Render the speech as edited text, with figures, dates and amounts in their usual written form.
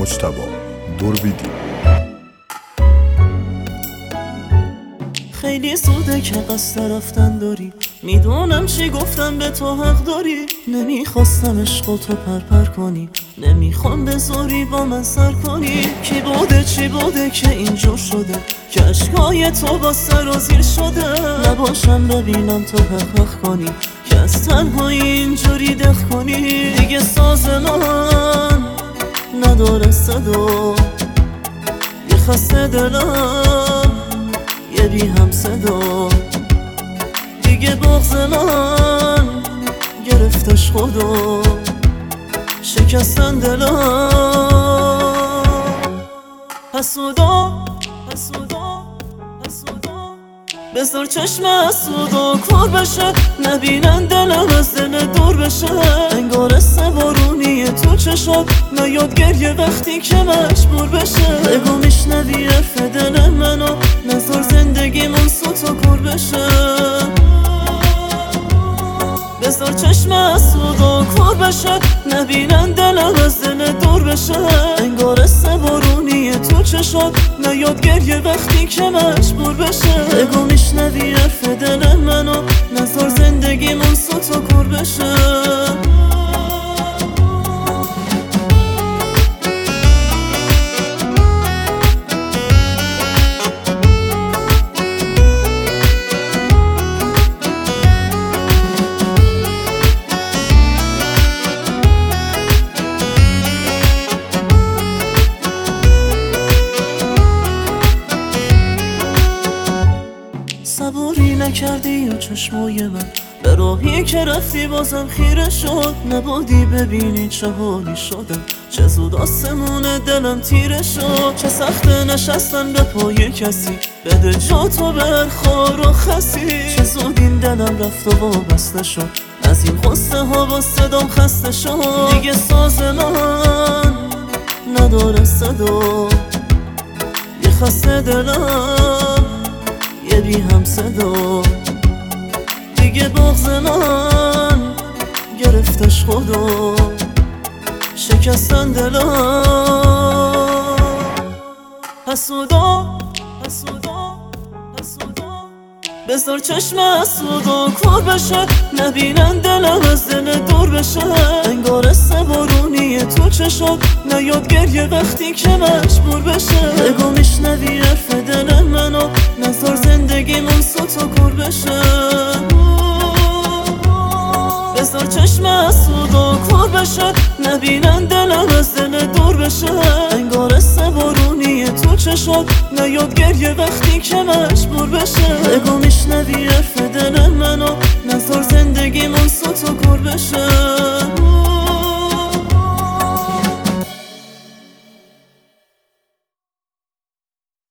مجتبی دوربیدی. خیلی زوده که قصد رفتن داری، میدونم چی گفتم به تو حق داری. نمیخواستم عشق تو پرپر کنی، نمیخوام به زوری با من سر کنی. کی بوده چی بوده که اینجور شده که عشقای تو با سر و زیر شده. نباشم ببینم تو حق کنی که از تنهایی اینجوری دخ کنی. دیگه ساز من نداره صدا، یه خسته دلم یه بی هم صدا. دیگه بغض من گرفتش خدا، شکستن دلم. حسودا بذار چشم حسودا کور بشه، نبینن دلم از دل دور بشه. انگار بارونی تو چشات نیاد گریه وقتی که مجبور بشه. بگو میشنوی حرف دل منو، نذار زندگیمون سوت و کور بشه. بذار چشم حسودا کور بشه، نبینن دلم از دل دور بشه. انگار بارونی تو چشات نیاد گریه وقتی که مجبور بشه. بگو میشنوی حرف دل منو، نذار زندگیمون سوت و کور بشه. صبوری نکردی یا چشمای من، به راهی که رفتی بازم خیره شد. نبودی ببینی چه حالی شدم، چه زود آسمون دلم تیره شد. چه سخت نشستن به پای کسی، بده جا تو بر خار و خسی. چه زود این دلم رفت و وابسته شد، از این غصه ها با صدام خسته شد. دیگه ساز من نداره صدا، یه خسته دلم یه بی هم صدا. دیگه بغض من گرفتش خدا، شکستن دلم. حسودا بذار چشم حسودا کور بشه، نبینن دلم از دل دور بشه. انگار بارونی تو چشات نیاد گریه وقتی که مجبور بشه. بگو میشنوی حرف دل منو، نذار زندگیمون سوت و کور بشه. بذار چشم حسودا کور بشه، نبینن دلم از دل دور بشه. انگار بارونی تو چشات نیاد گریه وقتی که مجبور بشه. بگو میشنوی حرف دل منو، نذار زندگیمون سوت و کور بشه.